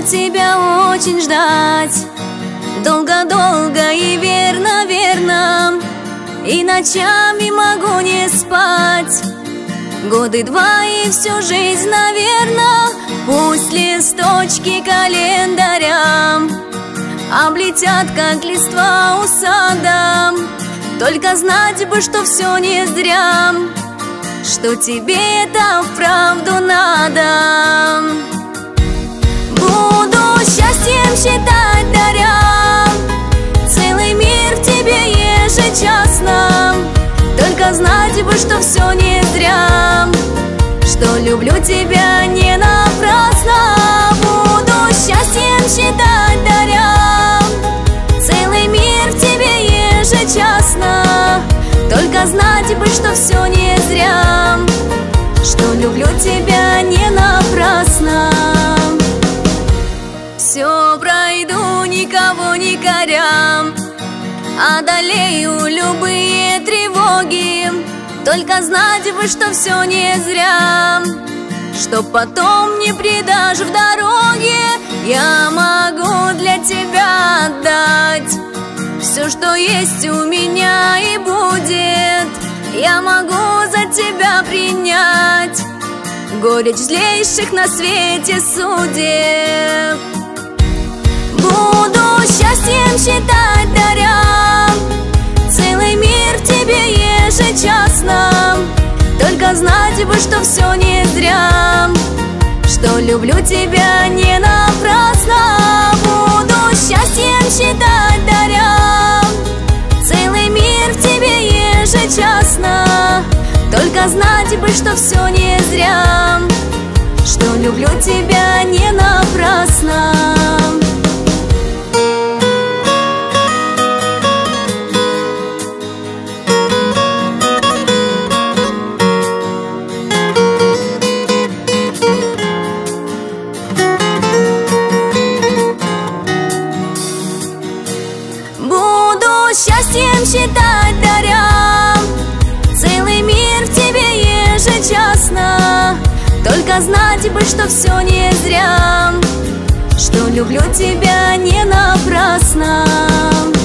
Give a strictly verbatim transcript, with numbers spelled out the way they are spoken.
тебя очень ждать, долго-долго и верно-верно, и ночами могу не спать. Годы два и всю жизнь, наверно, пусть листочки календаря облетят, как листва у сада. Только знать бы, что все не зря, что тебе это вправду надо. Буду счастьем считать, даря целый мир в тебе ежечасно. Только знать бы, что все не зря, что люблю тебя не напрасно. Буду счастьем считать, даря целый мир в тебе ежечасно. Только знать бы, что все не зря, что люблю тебя не напрасно. Все пройду, никого не коря, одолею любые тревоги. Только знать бы, что все не зря, что потом не предашь в дороге. Я могу для тебя отдать все, что есть у меня и будет. Я могу за тебя принять горечь злейших на свете судеб. Буду счастьем считать, даря целый мир в тебе ежечасно. Только знать бы, что все не зря, что люблю тебя не напрасно. Буду счастьем считать, даря целый мир в тебе ежечасно. Только знать бы, что все не зря, что люблю тебя не напрасно. Счастьем считать, даря целый мир в тебе ежечасно. Только знать бы, что все не зря, что люблю тебя не напрасно.